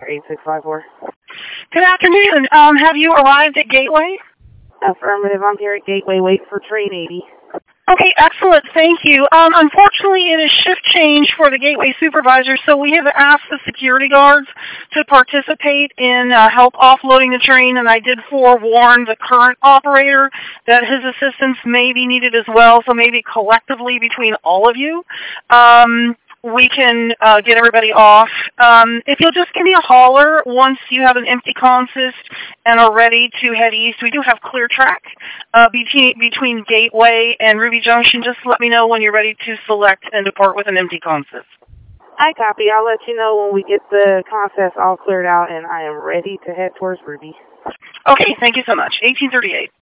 8654. Good afternoon. Have you arrived at Gateway? Affirmative, I'm here at Gateway, waiting for train 80. Okay, excellent. Thank you. Unfortunately, it is shift change for the Gateway supervisor, so we have asked the security guards to participate in help offloading the train, and I did forewarn the current operator that his assistance may be needed as well, so maybe collectively between all of you, we can get everybody off. If you'll just give me a holler once you have an empty consist and are ready to head east. We do have clear track between Gateway and Ruby Junction. Just let me know when you're ready to select and depart with an empty consist. I copy. I'll let you know when we get the consist all cleared out and I am ready to head towards Ruby. Okay, thank you so much. 1838.